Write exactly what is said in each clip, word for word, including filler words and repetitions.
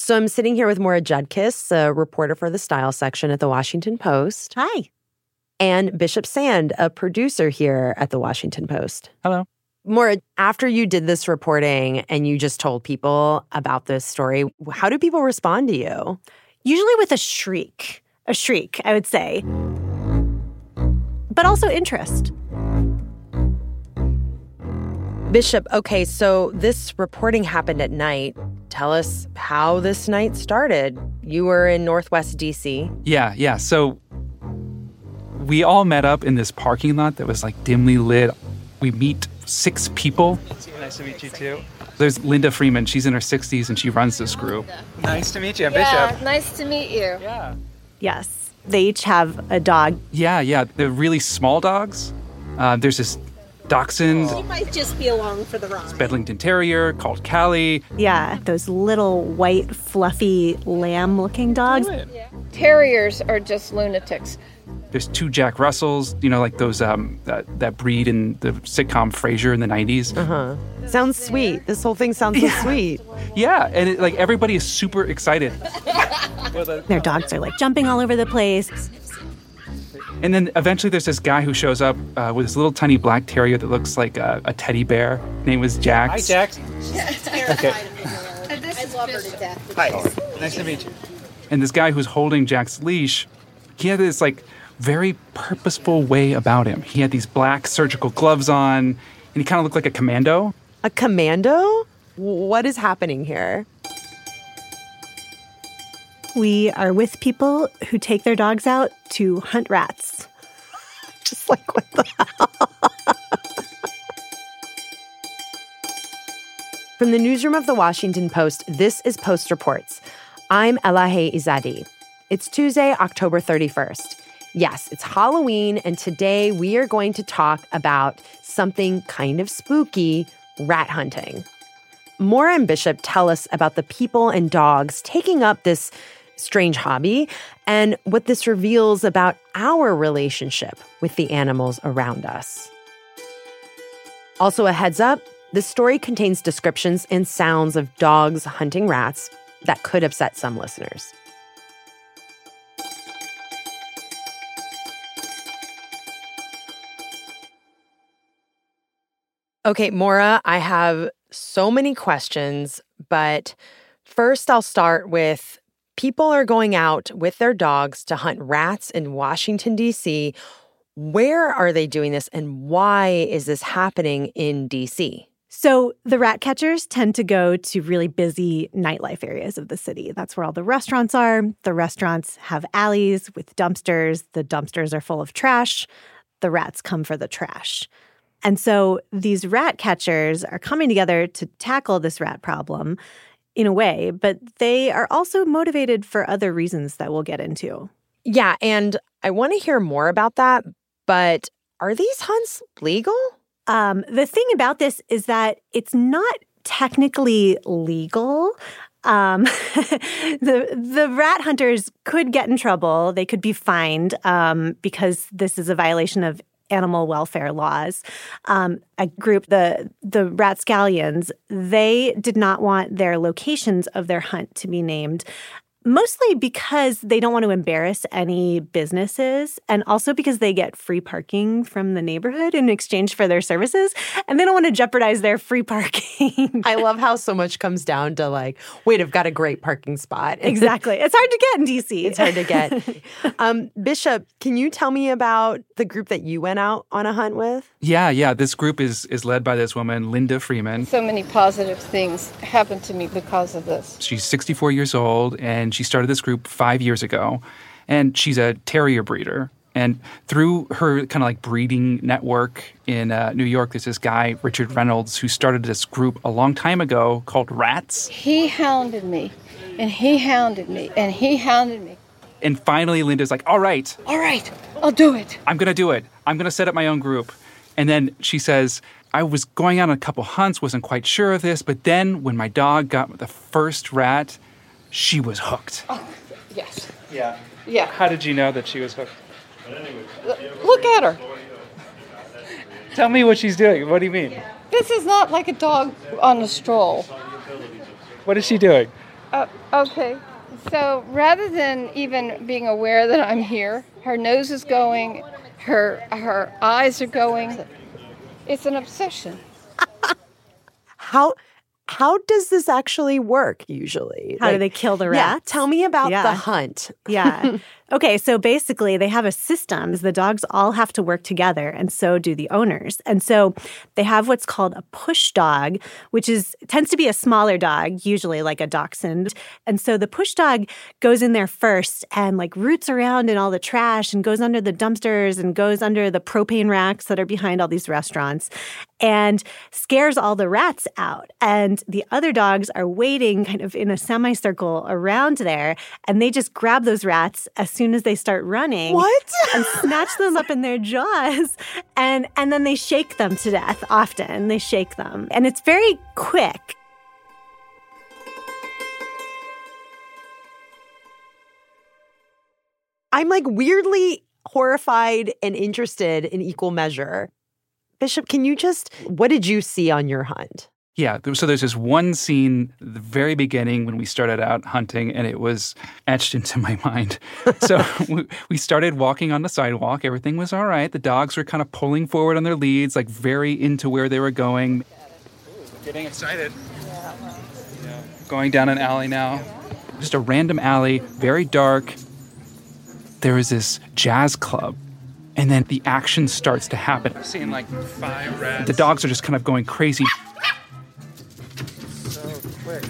So I'm sitting here with Maura Judkis, a reporter for the Style section at The Washington Post. Hi. And Bishop Sand, a producer here at The Washington Post. Hello. Maura, after you did this reporting and you just told people about this story, how do people respond to you? Usually with a shriek. A shriek, I would say. But also interest. Bishop, okay, so this reporting happened at night. Tell us how this night started. You were in Northwest D C. Yeah, yeah. So we all met up in this parking lot that was like dimly lit. We meet six people. Nice to meet you too. There's Linda Freeman. She's in her sixties and she runs this group. Nice to meet you, yeah, Bishop. Nice to meet you. Yeah. Yes. They each have a dog. Yeah, yeah. They're really small dogs. Uh, there's this Dachshund. She might just be along for the ride. Bedlington Terrier called Callie. Yeah, those little white, fluffy, lamb-looking dogs. Yeah. Terriers are just lunatics. There's two Jack Russells, you know, like those um that, that breed in the sitcom Frasier in the nineties. Uh-huh. Sounds sweet. This whole thing sounds so Yeah. sweet. Yeah, and it, like everybody is super excited. Their dogs are like jumping all over the place. And then eventually there's this guy who shows up uh, with this little tiny black terrier that looks like a, a teddy bear. His name was Jax. Hi, Jax. Okay. I love her to death. Hi. Nice to meet you. And this guy who's holding Jack's leash, he had this like very purposeful way about him. He had these black surgical gloves on, and he kind of looked like a commando. A commando? What is happening here? We are with people who take their dogs out to hunt rats. Just like, what the hell? From the newsroom of The Washington Post, this is Post Reports. I'm Elahe Izadi. It's Tuesday, October thirty-first. Yes, it's Halloween, and today we are going to talk about something kind of spooky, rat hunting. Maura and Bishop tell us about the people and dogs taking up this strange hobby and what this reveals about our relationship with the animals around us. Also, a heads up, this story contains descriptions and sounds of dogs hunting rats that could upset some listeners. Okay, Maura, I have so many questions, but first I'll start with people are going out with their dogs to hunt rats in Washington, D C. Where are they doing this, and why is this happening in D C? So the rat catchers tend to go to really busy nightlife areas of the city. That's where all the restaurants are. The restaurants have alleys with dumpsters. The dumpsters are full of trash. The rats come for the trash. And so these rat catchers are coming together to tackle this rat problem in a way, but they are also motivated for other reasons that we'll get into. Yeah, and I want to hear more about that, but are these hunts legal? Um, the thing about this is that it's not technically legal. Um, the the rat hunters could get in trouble. They could be fined um, because this is a violation of animal welfare laws. Um, a group, the the Ratscallions, they did not want their locations of their hunt to be named, mostly because they don't want to embarrass any businesses and also because they get free parking from the neighborhood in exchange for their services, and they don't want to jeopardize their free parking. I love how so much comes down to like, wait, I've got a great parking spot. Exactly. It's hard to get in D C. It's hard to get. um, Bishop, can you tell me about the group that you went out on a hunt with? Yeah, yeah. This group is is led by this woman, Linda Freeman. So many positive things happened to me because of this. She's sixty-four years old, and she started this group five years ago. And she's a terrier breeder. And through her kind of like breeding network in uh, New York, there's this guy, Richard Reynolds, who started this group a long time ago called Rats. He hounded me, and he hounded me, and he hounded me. And finally, Linda's like, all right. All right, I'll do it. I'm going to do it. I'm going to set up my own group. And then she says, I was going out on a couple hunts, wasn't quite sure of this, but then when my dog got the first rat, she was hooked. Oh, yes. Yeah. Yeah. How did you know that she was hooked? Look at her. Tell me what she's doing. What do you mean? This is not like a dog on a stroll. What is she doing? Uh, okay. So rather than even being aware that I'm here, her nose is going, her her eyes are going. It's an obsession. How how does this actually work usually? How Like, do they kill the Yeah, rats? tell me about Yeah. the hunt. Yeah. Okay, so basically they have a system. The dogs all have to work together, and so do the owners. And so they have what's called a push dog, which is tends to be a smaller dog, usually like a dachshund. And so the push dog goes in there first and like roots around in all the trash and goes under the dumpsters and goes under the propane racks that are behind all these restaurants and scares all the rats out. And the other dogs are waiting kind of in a semicircle around there, and they just grab those rats as soon as they start running. What? And snatch them up in their jaws, and and then they shake them to death. Often they shake them, and it's very quick. I'm like weirdly horrified and interested in equal measure. Bishop, can you just, what did you see on your hunt? Yeah, there- so there's this one scene at the very beginning when we started out hunting, and it was etched into my mind. So we, we started walking on the sidewalk. Everything was all right. The dogs were kind of pulling forward on their leads, like very into where they were going. Getting excited. Yeah. Going down an alley now. Just a random alley, very dark. There was this jazz club, and then the action starts to happen. I've seen like five rats. The dogs are just kind of going crazy. So quick.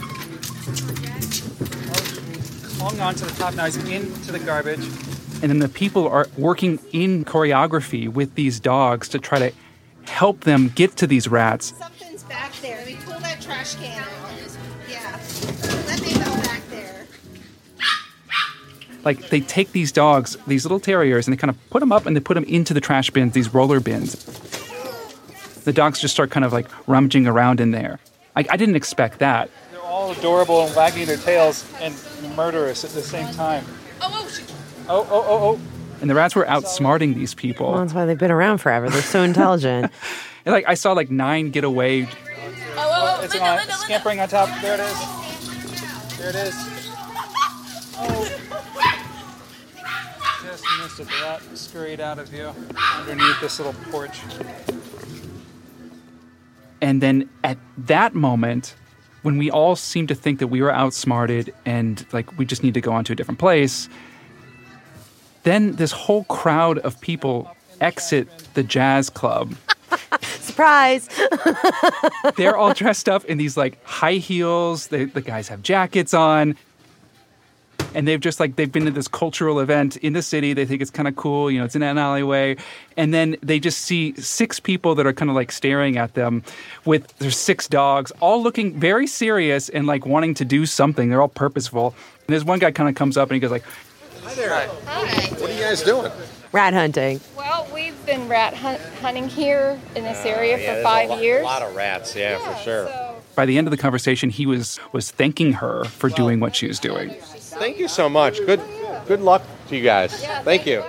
Oh, clung onto the top. Now he's into the garbage. And then the people are working in choreography with these dogs to try to help them get to these rats. Something's back there. Let me pull that trash can out. Yeah. Let me go back there. Like, they take these dogs, these little terriers, and they kind of put them up and they put them into the trash bins, these roller bins. The dogs just start kind of like rummaging around in there. I, I didn't expect that. They're all adorable and wagging their tails and murderous at the same time. Oh, oh, shit. Oh, oh, oh, oh. And the rats were outsmarting these people. Well, that's why they've been around forever. They're so intelligent. And like, I saw like nine get away. Oh, oh, it's on, scampering on top. There it is. There it is. Oh. Just missed it. The rat scurried out of view underneath this little porch. And then at that moment, when we all seemed to think that we were outsmarted and like we just need to go on to a different place, then this whole crowd of people exit the jazz club. Surprise! They're all dressed up in these like high heels. They, the guys have jackets on. And they've just like, they've been to this cultural event in the city. They think it's kind of cool. You know, it's in an alleyway. And then they just see six people that are kind of like staring at them with their six dogs, all looking very serious and like wanting to do something. They're all purposeful. And there's one guy kind of comes up and he goes like, Hi there. Hi. What are you guys doing? Rat hunting. Well, we've been rat hunt- hunting here in this area Uh, yeah, for there's five a lot, years. A lot of rats, yeah, for sure. So by the end of the conversation, he was was thanking her for doing what she was doing. Thank you so much. Good, good luck to you guys. Yeah, thank thank you.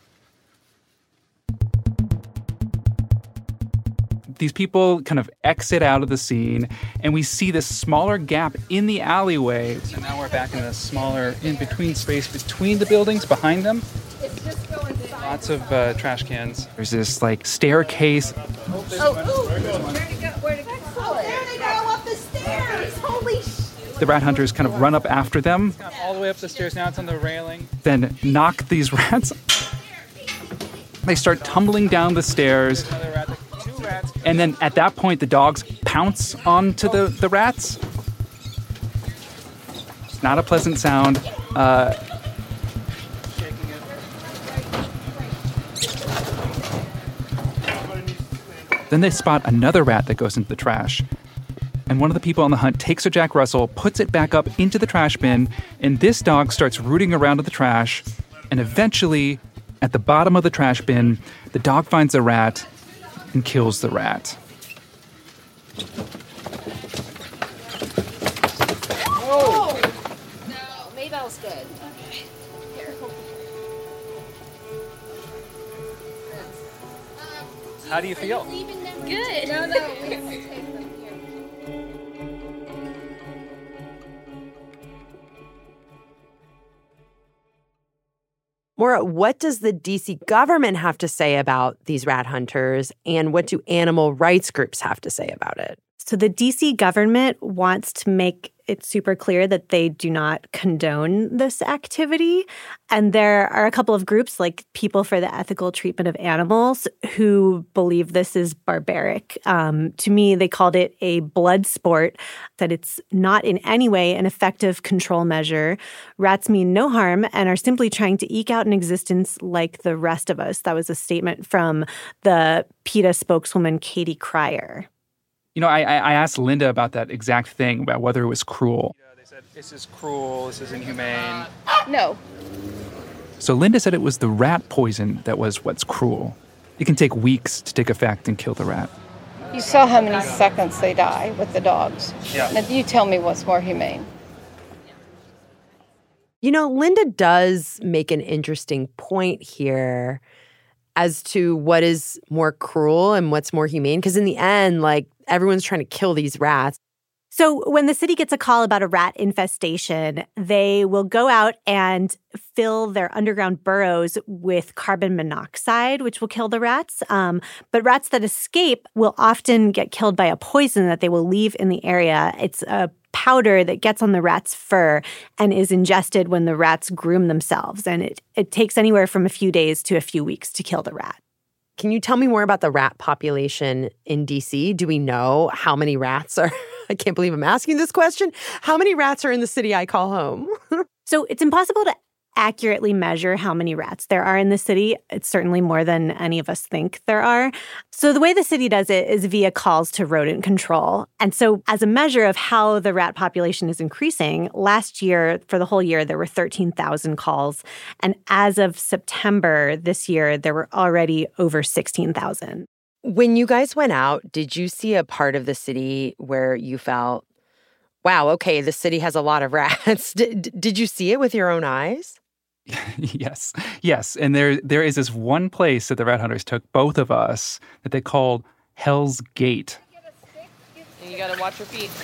These people kind of exit out of the scene, and we see this smaller gap in the alleyway. So now we're back in a smaller in-between space between the buildings behind them. it's just going silent. Lots of uh, trash cans. There's this like staircase. Oh, ooh, where'd it go? Where'd it go? Oh, there they go up the stairs. Holy sh! The rat hunters kind of run up after them, All the way up the stairs. Now it's on the railing. then knock these rats. They start tumbling down the stairs, Another rat. Two rats. and then at that point, the dogs pounce onto the, the rats. It's not a pleasant sound. Uh, Shaking it. then they spot another rat that goes into the trash. And one of the people on the hunt takes a Jack Russell, puts it back up into the trash bin, and this dog starts rooting around in the trash. And eventually, at the bottom of the trash bin, the dog finds a rat and kills the rat. Oh! No, Maybell's good. Here. How do you feel? Good. No, no. Maura, what does the D C government have to say about these rat hunters, and what do animal rights groups have to say about it? So the D C government wants to make it super clear that they do not condone this activity. And there are a couple of groups like People for the Ethical Treatment of Animals who believe this is barbaric. Um, to me, they called it a blood sport, that it's not in any way an effective control measure. Rats mean no harm and are simply trying to eke out an existence like the rest of us. That was a statement from the PETA spokeswoman, Katie Cryer. You know, I, I asked Linda about that exact thing, about whether it was cruel. Yeah, they said, this is cruel, this is inhumane. No. So Linda said it was the rat poison that was what's cruel. It can take weeks to take effect and kill the rat. You saw how many seconds they die with the dogs. Yeah. Now you tell me what's more humane. You know, Linda does make an interesting point here as to what is more cruel and what's more humane. Because in the end, like, everyone's trying to kill these rats. So when the city gets a call about a rat infestation, they will go out and fill their underground burrows with carbon monoxide, which will kill the rats. Um, but rats that escape will often get killed by a poison that they will leave in the area. It's a powder that gets on the rat's fur and is ingested when the rats groom themselves. And it, it takes anywhere from a few days to a few weeks to kill the rat. Can you tell me more about the rat population in D C? Do we know how many rats are? I can't believe I'm asking this question. How many rats are in the city I call home? So it's impossible to accurately measure how many rats there are in the city. It's certainly more than any of us think there are. So the way the city does it is via calls to rodent control. And so as a measure of how the rat population is increasing, last year, for the whole year, there were thirteen thousand calls. And as of September this year, there were already over sixteen thousand. When you guys went out, did you see a part of the city where you felt, wow, okay, the city has a lot of rats? Did, did you see it with your own eyes? Yes, yes. And there, there is this one place that the rat hunters took both of us that they called Hell's Gate. You gotta watch your feet.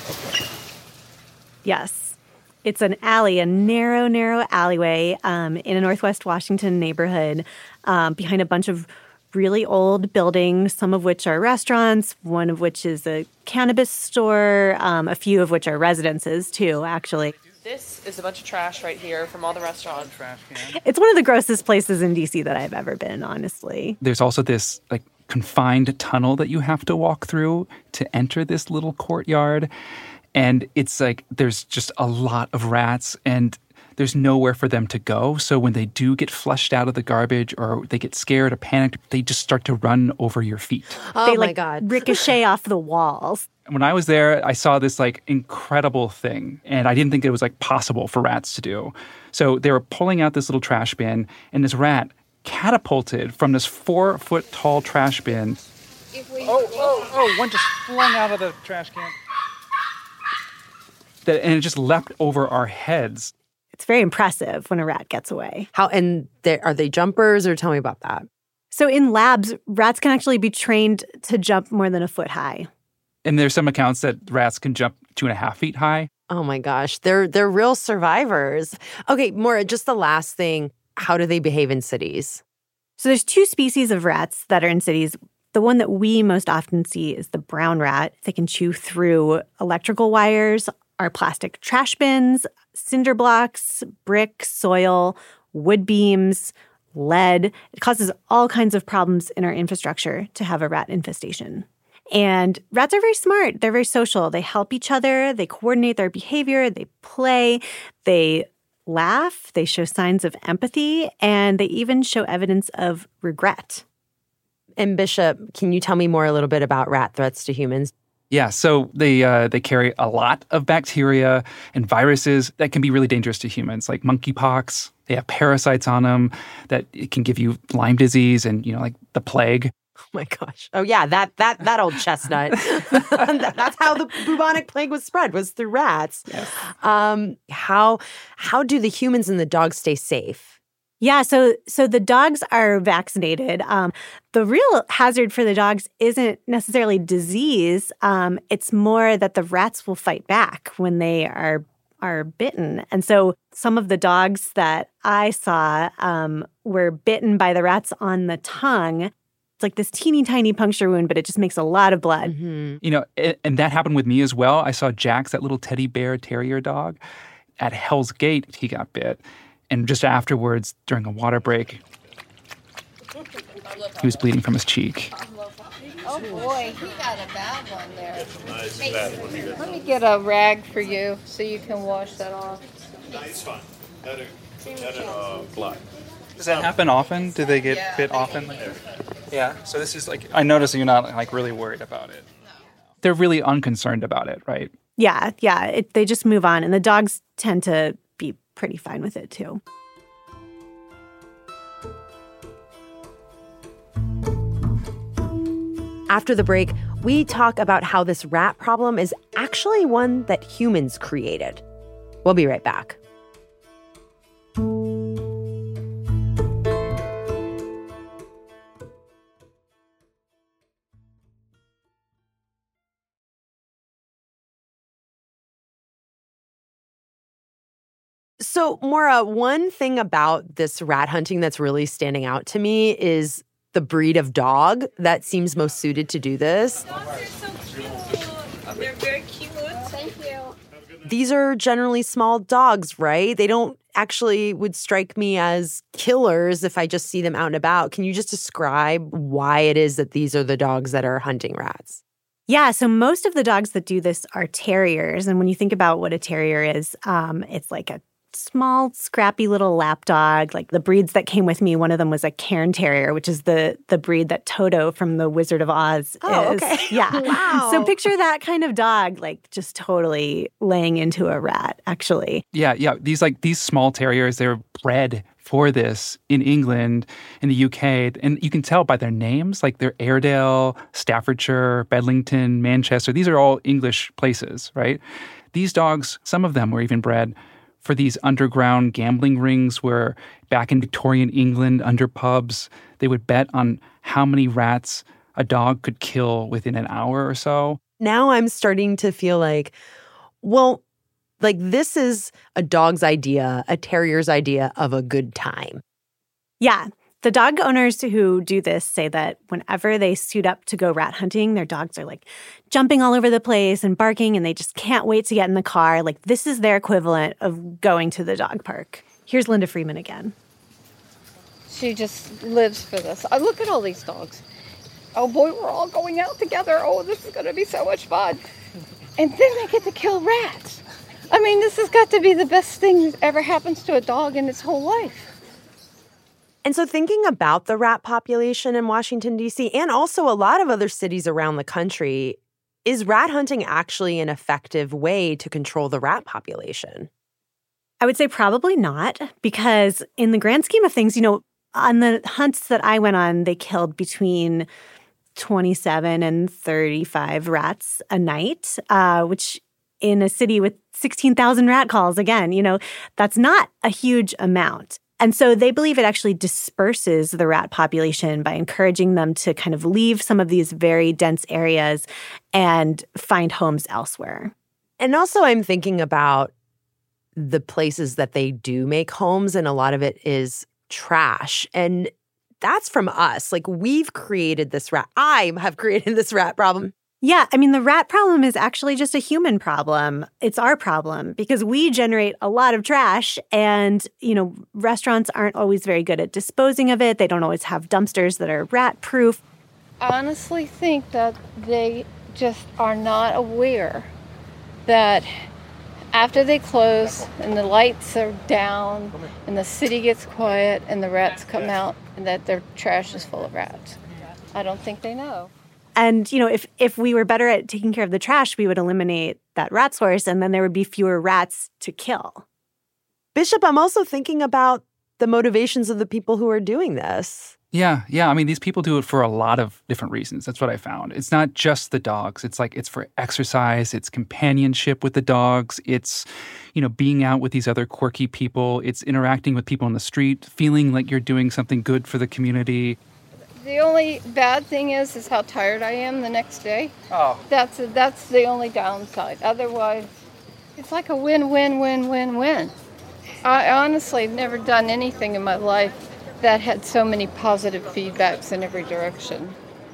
Yes. It's an alley, a narrow, narrow alleyway um, in a Northwest Washington neighborhood um, behind a bunch of really old buildings, some of which are restaurants, one of which is a cannabis store, um, a few of which are residences, too, actually. This is a bunch of trash right here from all the restaurants. Trash can. It's one of the grossest places in D C that I've ever been, honestly. There's also this, like, confined tunnel that you have to walk through to enter this little courtyard. And it's like there's just a lot of rats, and there's nowhere for them to go. So when they do get flushed out of the garbage or they get scared or panicked, they just start to run over your feet. Oh, they, my like, God. ricochet off the walls. When I was there, I saw this like incredible thing, and I didn't think it was like possible for rats to do. So they were pulling out this little trash bin, and this rat catapulted from this four foot tall trash bin. Oh, oh, oh, one just flung out of the trash can. That, and it just leapt over our heads. It's very impressive when a rat gets away. How and they, are they jumpers, or tell me about that? So in labs, rats can actually be trained to jump more than a foot high. And there's some accounts that rats can jump two and a half feet high. Oh my gosh, they're they're real survivors. Okay, Maura, just the last thing. How do they behave in cities? So there's two species of rats that are in cities. The one that we most often see is the brown rat. They can chew through electrical wires, our plastic trash bins, cinder blocks, brick, soil, wood beams, lead. It causes all kinds of problems in our infrastructure to have a rat infestation. And rats are very smart. They're very social. They help each other. They coordinate their behavior. They play. They laugh. They show signs of empathy. And they even show evidence of regret. And Bishop, can you tell me more a little bit about rat threats to humans? Yeah, so they uh, they carry a lot of bacteria and viruses that can be really dangerous to humans, like monkeypox. They have parasites on them that it can give you Lyme disease and, you know, like the plague. Oh my gosh. Oh yeah, that that that old chestnut. That's how the bubonic plague was spread, was through rats. Yes. Um, how how do the humans and the dogs stay safe? Yeah, so so the dogs are vaccinated. Um, the real hazard for the dogs isn't necessarily disease. Um, it's more that the rats will fight back when they are are bitten. And so some of the dogs that I saw um, were bitten by the rats on the tongue. It's like this teeny tiny puncture wound, but it just makes a lot of blood. Mm-hmm. You know, and, and that happened with me as well. I saw Jax, that little teddy bear terrier dog. At Hell's Gate, he got bit. And just afterwards, during a water break, he was bleeding from his cheek. Oh, boy, he got a bad one there. Let me get a rag for you so you can wash that off. No, it's fine. That that uh, blood. Does that happen often? Do they get Yeah. bit often? Yeah. So this is like, I notice you're not like really worried about it. They're really unconcerned about it, right? Yeah, yeah. It, they just move on. And the dogs tend to be pretty fine with it, too. After the break, we talk about how this rat problem is actually one that humans created. We'll be right back. So, Maura, one thing about this rat hunting that's really standing out to me is the breed of dog that seems most suited to do this. They're so cute. They're very cute. Thank you. These are generally small dogs, right? They don't actually would strike me as killers if I just see them out and about. Can you just describe why it is that these are the dogs that are hunting rats? Yeah, so most of the dogs that do this are terriers. And when you think about what a terrier is, um, it's like a small, scrappy little lap dog. Like the breeds that came with me, one of them was a Cairn Terrier, which is the the breed that Toto from The Wizard of Oz oh, is. Okay. Yeah. Wow. So picture that kind of dog, like just totally laying into a rat, actually. Yeah, yeah. These like these small terriers, they're bred for this in England, in the U K, and you can tell by their names, like they're Airedale, Staffordshire, Bedlington, Manchester. These are all English places, right? These dogs, some of them were even bred for these underground gambling rings where back in Victorian England, under pubs, they would bet on how many rats a dog could kill within an hour or so. Now I'm starting to feel like, well, like this is a dog's idea, a terrier's idea of a good time. Yeah. The dog owners who do this say that whenever they suit up to go rat hunting, their dogs are like jumping all over the place and barking, and they just can't wait to get in the car. Like this is their equivalent of going to the dog park. Here's Linda Freeman again. She just lives for this. I look at all these dogs. Oh boy, we're all going out together. Oh, this is going to be so much fun. And then they get to kill rats. I mean, this has got to be the best thing that ever happens to a dog in its whole life. And so thinking about the rat population in Washington, D C, and also a lot of other cities around the country, is rat hunting actually an effective way to control the rat population? I would say probably not, because in the grand scheme of things, you know, on the hunts that I went on, they killed between twenty-seven and thirty-five rats a night, uh, which in a city with sixteen thousand rat calls, again, you know, that's not a huge amount. And so they believe it actually disperses the rat population by encouraging them to kind of leave some of these very dense areas and find homes elsewhere. And also I'm thinking about the places that they do make homes, and a lot of it is trash. And that's from us. Like we've created this rat. I have created this rat problem. Yeah, I mean, the rat problem is actually just a human problem. It's our problem because we generate a lot of trash and, you know, restaurants aren't always very good at disposing of it. They don't always have dumpsters that are rat-proof. I honestly think that they just are not aware that after they close and the lights are down and the city gets quiet and the rats come out and that their trash is full of rats. I don't think they know. And, you know, if, if we were better at taking care of the trash, we would eliminate that rat source and then there would be fewer rats to kill. Bishop, I'm also thinking about the motivations of the people who are doing this. Yeah, yeah. I mean, these people do it for a lot of different reasons. That's what I found. It's not just the dogs. It's like it's for exercise. It's companionship with the dogs. It's, you know, being out with these other quirky people. It's interacting with people on the street, feeling like you're doing something good for the community. The only bad thing is, is how tired I am the next day. Oh. That's that's the only downside. Otherwise, It's like a win, win, win, win, win. I honestly have never done anything in my life that had so many positive feedbacks in every direction.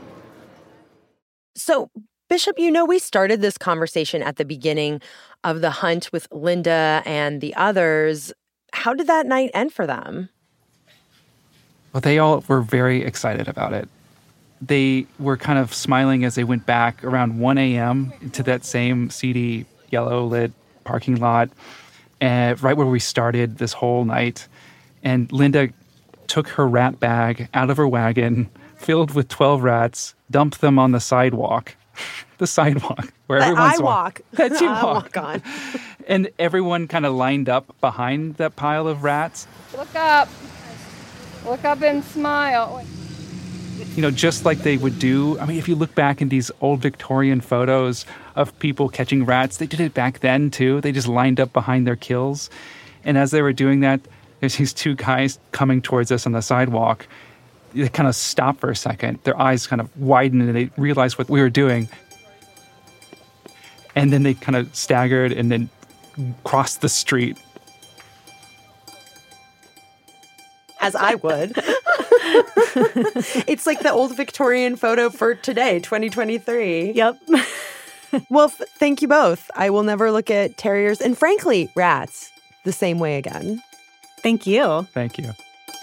So, Bishop, you know, we started this conversation at the beginning of the hunt with Linda and the others. How did that night end for them? Well, they all were very excited about it. They were kind of smiling as they went back around one a.m. to that same seedy, yellow-lit parking lot, uh, right where we started this whole night. And Linda took her rat bag out of her wagon, filled with twelve rats, dumped them on the sidewalk. The sidewalk where that everyone's I walk. That you I walk. walk on. And everyone kind of lined up behind that pile of rats. Look up. Look up and smile. You know, just like they would do. I mean, if you look back in these old Victorian photos of people catching rats, they did it back then too. They just lined up behind their kills. And as they were doing that, there's these two guys coming towards us on the sidewalk. They kind of stop for a second. Their eyes kind of widen and they realize what we were doing. And then they kind of staggered and then crossed the street. As I would. It's like the old Victorian photo for today, twenty twenty-three. Yep. Well, f- thank you both. I will never look at terriers and, frankly, rats the same way again. Thank you. Thank you.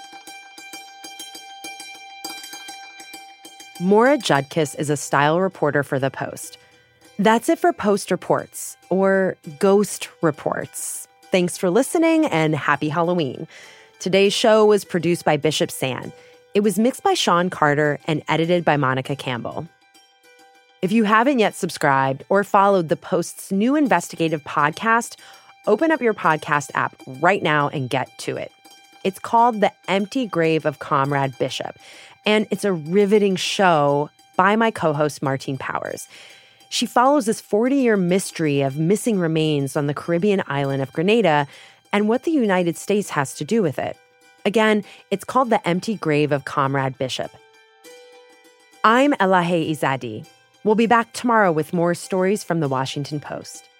Maura Judkis is a style reporter for The Post. That's it for Post Reports, or Ghost Reports. Thanks for listening and happy Halloween. Today's show was produced by Bishop Sand. It was mixed by Sean Carter and edited by Monica Campbell. If you haven't yet subscribed or followed The Post's new investigative podcast, open up your podcast app right now and get to it. It's called The Empty Grave of Comrade Bishop, and it's a riveting show by my co-host Martine Powers. She follows this forty-year mystery of missing remains on the Caribbean island of Grenada and what the United States has to do with it. Again, it's called The Empty Grave of Comrade Bishop. I'm Elahe Izadi. We'll be back tomorrow with more stories from The Washington Post.